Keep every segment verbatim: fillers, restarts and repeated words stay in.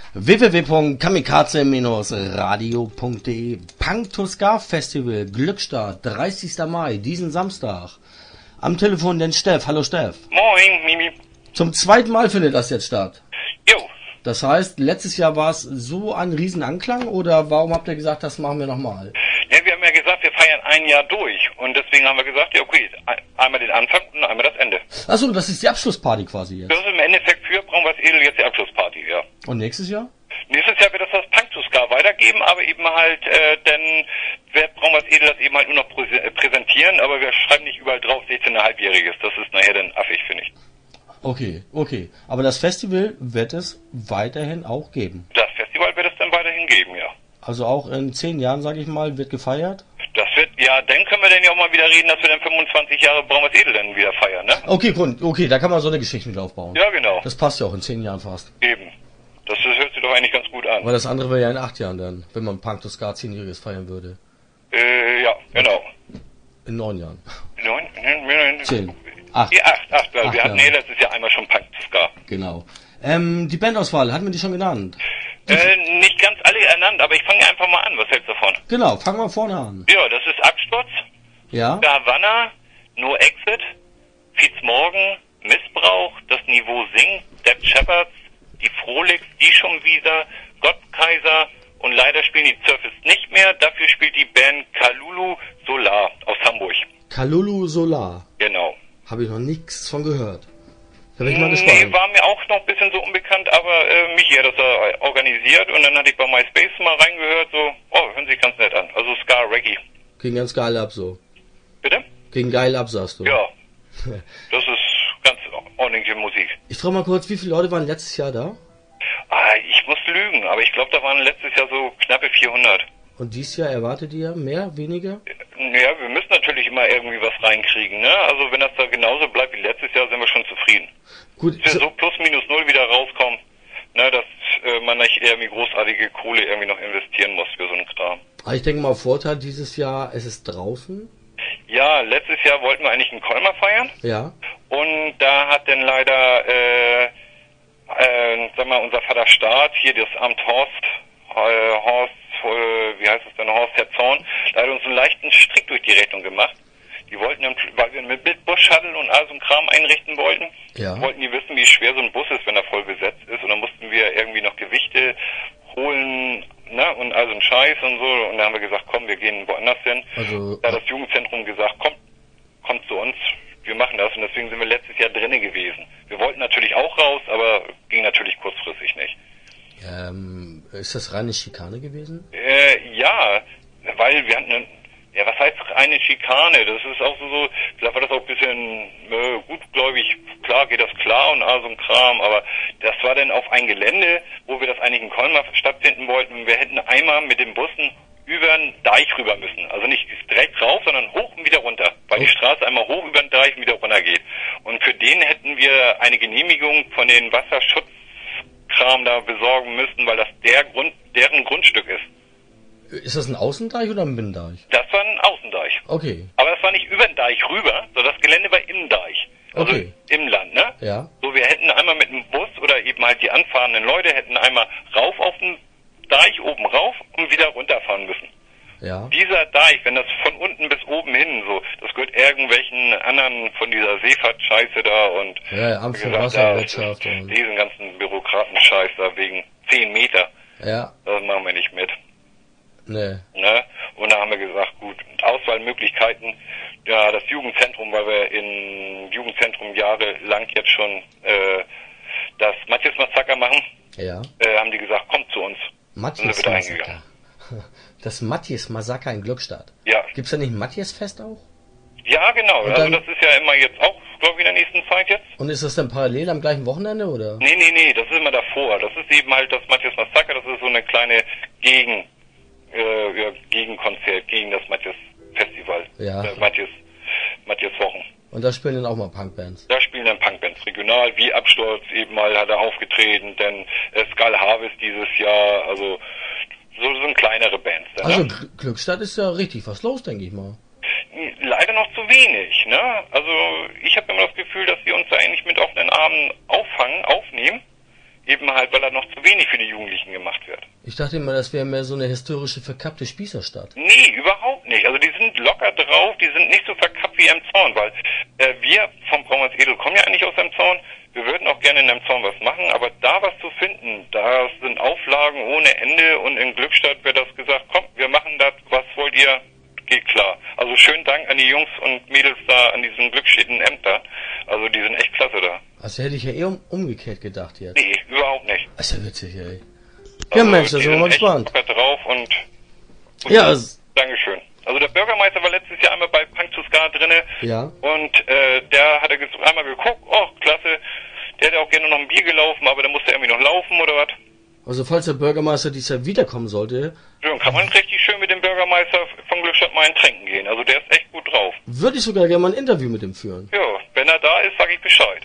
w w w punkt kamikaze radio punkt de Punk to Ska Festival Glückstadt, dreißigster Mai, diesen Samstag. Am Telefon den Steff. Hallo Steff. Moin, Mimi. Zum zweiten Mal findet das jetzt statt. Jo. Das heißt, letztes Jahr war es so ein Riesenanklang oder warum habt ihr gesagt, das machen wir nochmal? Ja, wir haben ja gesagt, wir feiern ein Jahr durch und deswegen haben wir gesagt, ja okay, einmal den Anfang und einmal das Ende. Achso, das ist die Abschlussparty quasi jetzt. Das ist im Endeffekt für Braunwas Edel jetzt die Abschlussparty, ja. Und nächstes Jahr? Nächstes Jahr wird das das Punk to Ska weitergeben, aber eben halt, äh, denn wird Braunwas Edel das eben halt nur noch prä- präsentieren, aber wir schreiben nicht überall drauf sechzehneinhalbjähriges. Das ist nachher dann affig, finde ich. Okay, okay. Aber das Festival wird es weiterhin auch geben? Das Festival wird es dann weiterhin geben, ja. Also auch in zehn Jahren, sage ich mal, wird gefeiert? Das wird, ja, dann können wir dann ja auch mal wieder reden, dass wir dann fünfundzwanzig Jahre Braunwas Edel dann wieder feiern, ne? Okay, gut, okay, da kann man so eine Geschichte mit aufbauen. Ja, genau. Das passt ja auch in zehn Jahren fast. Eben. Das, das hört sich doch eigentlich ganz gut an. Aber das andere wäre ja in acht Jahren dann, wenn man Punk to Ska zehnjähriges feiern würde. Äh, ja, genau. In neun Jahren. Neun, neun, neun, Zehn. Acht. Ja, acht, acht. Also Acht wir hatten Jahre. eh letztes Jahr einmal schon Punk to Ska. Genau. Ähm, die Bandauswahl, hatten wir die schon genannt? Äh, nicht ganz alle ernannt, aber ich fange einfach mal an. Was hältst du davon? Genau, fangen wir vorne an. Ja, das ist Absturz, Ja? Havanna, No Exit, Fitzmorgen, Missbrauch, Das Niveau Sing, Depp Shepherds, die Frolix, die schon wieder, Gottkaiser und leider spielen die Surface nicht mehr. Dafür spielt die Band Kalulu Solar aus Hamburg. Kalulu Solar. Genau. Habe ich noch nichts von gehört. Da bin ich mal Nee, gespannt. war mir auch noch ein bisschen so unbekannt, aber äh, Michi hat das äh, organisiert und dann hatte ich bei MySpace mal reingehört, so, oh, hören sich ganz nett an. Also Ska Reggae. Ging ganz geil ab so. Bitte? Ging geil ab, sagst du. Ja. Das ist ganz ordentliche Musik. Ich frage mal kurz, wie viele Leute waren letztes Jahr da? Ah, ich muss lügen, aber ich glaube, da waren letztes Jahr so knappe vierhundert. Und dieses Jahr erwartet ihr mehr, weniger? Ja, wir müssen natürlich immer irgendwie was reinkriegen, ne? Also wenn das da genauso bleibt wie letztes Jahr, sind wir schon zufrieden. Gut, Dass wir so, so plus minus null wieder rauskommen, ne, dass äh, man nicht irgendwie großartige Kohle irgendwie noch investieren muss für so einen Kram. aber ich denke mal, Vorteil dieses Jahr, es ist draußen. Ja, letztes Jahr wollten wir eigentlich in Colmar feiern Ja. und da hat dann leider, äh, äh, sag mal, unser Vater Staat, hier das Amt Horst, äh, Horst, äh, wie heißt es denn, Horst Herr Zorn, da hat uns einen leichten Strick durch die Rechnung gemacht. Die wollten dann, weil wir mit Bus-Shuttle und all so ein Kram einrichten wollten, Ja. wollten die wissen, wie schwer so ein Bus ist, wenn er voll besetzt ist. Und dann mussten wir irgendwie noch Gewichte holen, ne, und all so ein Scheiß und so. Und da haben wir gesagt, komm, wir gehen woanders hin. Also, Da hat das Jugendzentrum gesagt, komm, kommt zu uns, wir machen das. Und deswegen sind wir letztes Jahr drinnen gewesen. Wir wollten natürlich auch raus, aber ging natürlich kurzfristig nicht. ähm, ist das reine Schikane gewesen? Äh, ja, weil wir hatten, eine, ja, was heißt eine Schikane? Das ist auch so, so vielleicht war das auch ein bisschen äh, gutgläubig, klar geht das klar und all so ein Kram, aber das war dann auf ein Gelände, wo wir das eigentlich in Colmar stattfinden wollten. Wir hätten einmal mit den Bussen über den Deich rüber müssen. Also nicht direkt rauf, sondern hoch und wieder runter, weil die Straße einmal hoch über den Deich und wieder runter geht. Und für den hätten wir eine Genehmigung von den Wasserschutzkram da besorgen müssen, weil das der Grund, deren Grundstück ist. Ist das ein Außendeich oder ein Binnendeich? Das war ein Außendeich. Okay. Aber das war nicht über den Deich rüber, sondern das Gelände war im Deich. Also Okay. im Land, ne? Ja. So, wir hätten einmal mit dem Bus oder eben halt die anfahrenden Leute hätten einmal rauf auf den Deich, oben rauf und wieder runterfahren müssen. Ja. Dieser Deich, wenn das von unten bis oben hin so, das gehört irgendwelchen anderen von dieser Seefahrt-Scheiße da und Ja, ja, Amt für gesagt, Wasserwirtschaft da, und- diesen ganzen Bürokraten-Scheiß da wegen zehn Meter, Ja. das machen wir nicht mit. Nee. Ne? Und da haben wir gesagt, gut, Auswahlmöglichkeiten, ja, das Jugendzentrum, weil wir im Jugendzentrum jahrelang jetzt schon äh, das Matthias-Massaker machen, Ja. äh, haben die gesagt, kommt zu uns. Matthias Sind wir da Massaker. Das Matthias Massaker in Glückstadt. Ja, Gibt's da nicht ein Matthias-Fest auch? ja genau, Und also dann- das ist ja immer jetzt auch, glaube ich, in der nächsten Zeit jetzt. Und ist das dann parallel am gleichen Wochenende, oder? Nee, nee, nee, das ist immer davor. Das ist eben halt das Matthias-Massaker, das ist so eine kleine Gegen, äh, ja, Gegenkonzert gegen das Matthias-Festival. Ja. Äh, Matthias, Matthias-Wochen. Und da spielen dann auch mal Punkbands. Da spielen dann Punkbands regional, wie Absturz eben mal hat er aufgetreten, denn äh, Skull Harvest dieses Jahr, also so sind kleinere Bands. Dann, Also ne? Gl- Glückstadt ist ja richtig was los, denke ich mal. Leider noch zu wenig, ne? Also ich habe immer das Gefühl, dass sie uns da eigentlich mit offenen Armen auffangen, aufnehmen. eben halt, weil er noch zu wenig für die Jugendlichen gemacht wird. Ich dachte immer, das wäre mehr so eine historische, verkappte Spießerstadt. Nee, überhaupt nicht. Also die sind locker drauf, die sind nicht so verkappt wie Emshorn, weil äh, wir vom Braunweiß Edel kommen ja eigentlich aus Emshorn. Wir würden auch gerne in Emshorn was machen, aber da was zu finden, da sind Auflagen ohne Ende und in Glückstadt wird das gesagt, komm, wir machen das, was wollt ihr? Geht klar. Also schönen Dank an die Jungs und Mädels da an diesen Glückstädten Ämter. Also die sind echt klasse da. Also hätte ich ja eher um, umgekehrt gedacht jetzt. Nee, überhaupt nicht. Das ist ja witzig, ey. Also, Ja Mensch, da sind wir mal echt gespannt. locker drauf und, und Ja, also, Dankeschön. Also der Bürgermeister war letztes Jahr einmal bei Punk to Ska drinne ja. und äh, der hat er ges- einmal geguckt, oh klasse, der hätte auch gerne noch ein Bier gelaufen, aber der musste irgendwie noch laufen oder was. Also falls der Bürgermeister dieses Jahr wiederkommen sollte, Ja, dann kann man richtig schön mit dem Bürgermeister von Glückstadt mal ein Trinken gehen. Also der ist echt gut drauf. würde ich sogar gerne mal ein Interview mit ihm führen. Ja, wenn er da ist, sag ich Bescheid.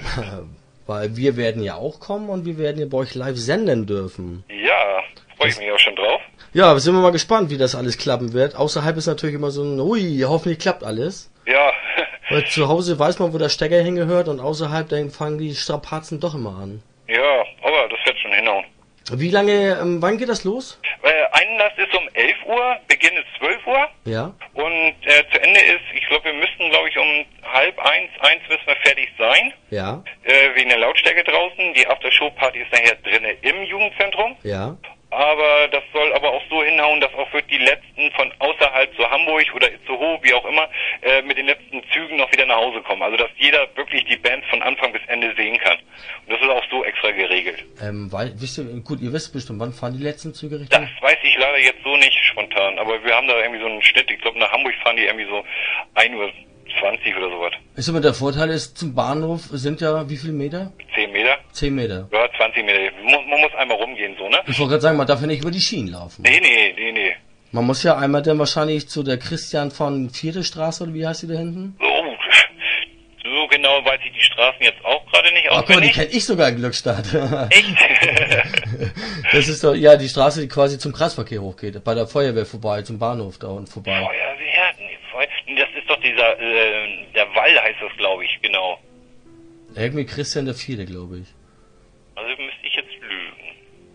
Weil wir werden ja auch kommen und wir werden ja bei euch live senden dürfen. Ja, freue ich mich auch schon drauf. Ja, sind wir mal gespannt, wie das alles klappen wird. Außerhalb ist natürlich immer so ein, ui, hoffentlich klappt alles. Ja, Weil zu Hause weiß man, wo der Stecker hingehört und außerhalb, dann fangen die Strapazen doch immer an. ja, aber das wird schon hinhauen. Wie lange, ähm, wann geht das los? Äh, Einlass ist um elf Uhr, Beginn ist zwölf Uhr Ja, und äh, zu Ende ist, ich glaube, wir müssten, glaube ich, um halb eins, eins müssen wir fertig sein, ja, äh, wegen der Lautstärke draußen. Die After-Show-Party ist nachher drinnen im Jugendzentrum. ja. Aber das soll aber auch so hinhauen, dass auch wirklich die letzten von außerhalb zu Hamburg oder zu Ho, wie auch immer, äh, mit den letzten Zügen noch wieder nach Hause kommen. Also dass jeder wirklich die Band von Anfang bis Ende sehen kann. Und das ist auch so extra geregelt. Ähm, weil, wisst ihr, gut, ihr wisst bestimmt, wann fahren die letzten Züge Richtung? Das weiß ich leider jetzt so nicht spontan, aber wir haben da irgendwie so einen Schnitt. Ich glaube, nach Hamburg fahren die irgendwie so ein Uhr zwanzig oder sowas. Ist aber der Vorteil ist, zum Bahnhof sind ja wie viele Meter? zehn Meter? Zehn Meter. Ja, zwanzig Meter. Man, man muss einmal rumgehen, so, ne? Ich wollte gerade sagen, man darf ja nicht über die Schienen laufen. Nee, nee, nee, nee. Man muss ja einmal dann wahrscheinlich zu der Christian von Vierte Straße, oder wie heißt die da hinten? Oh, so genau weiß ich die Straßen jetzt auch gerade nicht Ach guck mal, die auswendig. kenne ich sogar in Glückstadt. Echt? Das ist doch, ja, die Straße, die quasi zum Kreisverkehr hochgeht. Bei der Feuerwehr vorbei, zum Bahnhof da unten vorbei. Feuerwehr? Nee, Feuer... Das ist doch dieser, äh, der Wall heißt das, glaube ich, genau. Irgendwie Christian der Vierte, glaube ich. Also müsste ich jetzt lügen.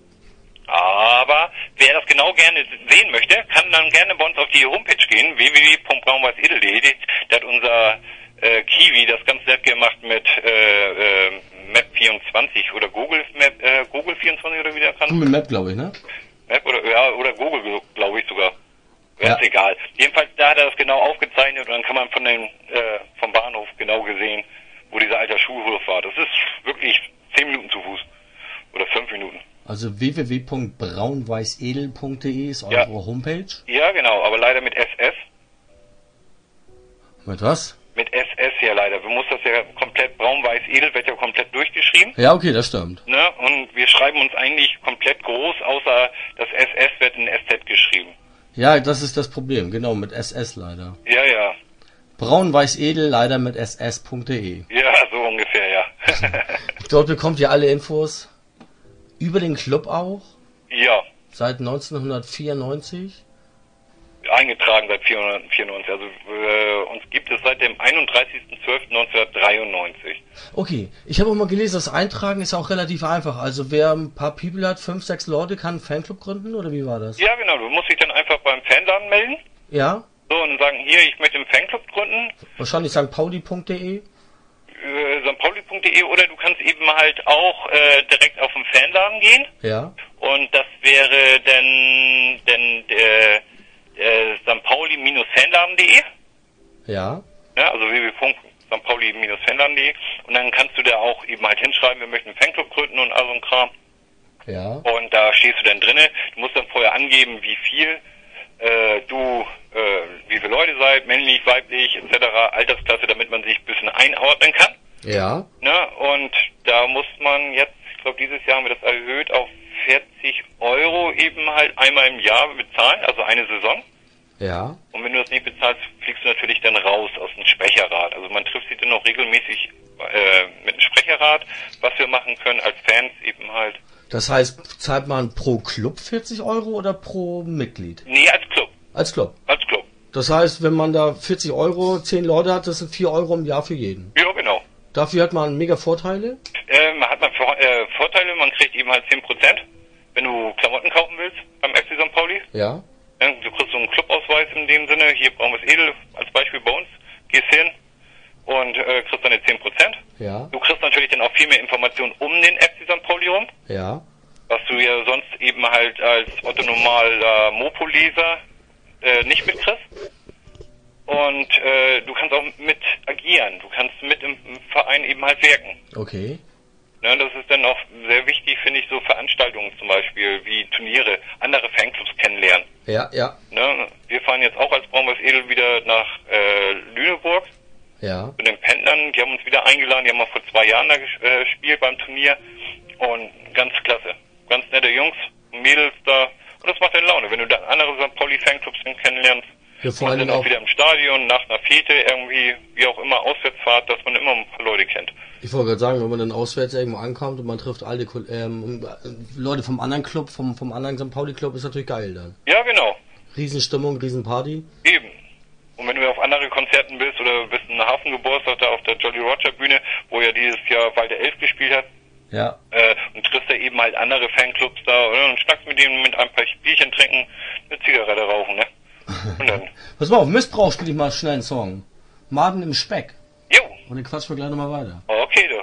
Aber wer das genau gerne sehen möchte, kann dann gerne bei uns auf die Homepage gehen, w w w punkt braunweißedel punkt de. Da hat unser äh, Kiwi das ganz nett gemacht mit äh, äh, Map vierundzwanzig oder Google Map, äh, Google vierundzwanzig oder wie der kann. Google Map, glaube ich, ne? Map oder, ja, oder Google, glaube ich sogar. Ja. Ja. Ist egal. Jedenfalls, da hat er das genau aufgezeichnet und dann kann man von den, äh, vom Bahnhof genau gesehen, wo dieser alte Schulhof war. Das ist wirklich zehn Minuten zu Fuß. Oder fünf Minuten. Also w w w punkt braunweißedel punkt de ist eure Ja. Homepage. Ja, genau, aber leider mit S S. Mit was? Mit S S ja leider. Du musst das ja komplett braun-weiß-edel, wird ja komplett durchgeschrieben. Ja, okay, das stimmt. Ne? Und wir schreiben uns eigentlich komplett groß, außer das S S wird in S Z geschrieben. Ja, das ist das Problem, genau, mit S S leider. Ja, ja. Braunweißedel leider mit s s punkt de. Ja, so ungefähr, ja. Dort bekommt ihr alle Infos über den Club auch, Ja. seit neunzehnhundertvierundneunzig. Eingetragen seit vierhundertvierundneunzig. Also äh, uns gibt es seit dem einunddreißigsten zwölften neunzehnhundertdreiundneunzig. Okay, ich habe auch mal gelesen, das Eintragen ist auch relativ einfach. Also wer ein paar People hat, fünf, sechs Leute, kann einen Fanclub gründen, oder wie war das? Ja, genau. Du musst dich dann einfach beim Fanladen melden. Ja, So, und sagen, hier, ich möchte einen Fanclub gründen. wahrscheinlich sankt pauli punkt de. Äh, sanktpauli punkt de oder du kannst eben halt auch äh, direkt auf den Fanladen gehen. Ja, Und das wäre dann, dann äh, äh, sanktpauli-fanladen punkt de. ja, Ja, also w w w punkt sanktpauli-fanladen punkt de. Und dann kannst du da auch eben halt hinschreiben, wir möchten einen Fanclub gründen und all so ein Kram. ja. Und da stehst du dann drinne. Du musst dann vorher angeben, wie viel äh, du, äh, wie viele Leute seid, männlich, weiblich, et cetera, Altersklasse, damit man sich ein bisschen einordnen kann. Ja, Ne? Und da muss man jetzt, ich glaube dieses Jahr haben wir das erhöht auf vierzig Euro eben halt einmal im Jahr bezahlen, also eine Saison. ja. Und wenn du das nicht bezahlst, fliegst du natürlich dann raus aus dem Sprecherrat. Also man trifft sich dann noch regelmäßig äh, mit dem Sprecherrat, was wir machen können als Fans eben halt. Das heißt, zahlt man pro Club vierzig Euro oder pro Mitglied? Nee, als Club. Als Club. Als Club. Das heißt, wenn man da vierzig Euro, zehn Leute hat, das sind vier Euro im Jahr für jeden. Ja, genau. Dafür hat man mega Vorteile. ähm, hat man Vor äh, Vorteile, man kriegt eben halt zehn Prozent, wenn du Klamotten kaufen willst beim F C Sankt Pauli. Ja. Ja, du kriegst so einen Clubausweis in dem Sinne, hier Braunweiß Edel als Beispiel bei uns, gehst hin und äh, kriegst deine zehn Prozent. Ja. Du kriegst natürlich dann auch viel mehr Informationen um den F C Sankt Pauli rum, Ja. was du ja sonst eben halt als Otto normaler Mopo-Leser äh, nicht mitkriegst. Und äh, du kannst auch mit agieren, du kannst mit im, im Verein eben halt wirken. Okay. Ne, das ist dann auch sehr wichtig, finde ich, so Veranstaltungen zum Beispiel, wie Turniere, andere Fanclubs kennenlernen. Ja, ja. Ne, wir fahren jetzt auch als Braunweiß Edel wieder nach äh, Lüneburg Ja. zu den Pendlern. Die haben uns wieder eingeladen, die haben auch vor zwei Jahren da ges- äh, gespielt beim Turnier. Und ganz klasse. Ganz nette Jungs, Mädels da. Und das macht dann Laune, wenn du dann andere Sankt Pauli-Fanclubs kennenlernst. Ja, vor Man allem dann auch auch, wieder im Stadion, nach einer Fete irgendwie, wie auch immer, Auswärtsfahrt, dass man immer ein paar Leute kennt. ich wollte gerade sagen, wenn man dann auswärts irgendwo ankommt und man trifft alte Ko- ähm, Leute vom anderen Club, vom, vom anderen Sankt Pauli Club, ist natürlich geil dann. Ja, genau. Riesenstimmung, Riesenparty. Eben. Und wenn du auf andere Konzerten bist oder bist ein Hafengeburtstag da auf der Jolly Roger Bühne, wo ja dieses Jahr Walter Elf gespielt hat, Ja. äh, und triffst da eben halt andere Fanclubs da, oder? Und schnackst mit denen mit ein paar Bierchen trinken, eine Zigarette rauchen, ne? Und dann, Pass mal auf, Missbrauch spiele ich mal schnell einen Song. Maden im Speck. jo, Und dann quatschen wir gleich nochmal weiter. okay, du.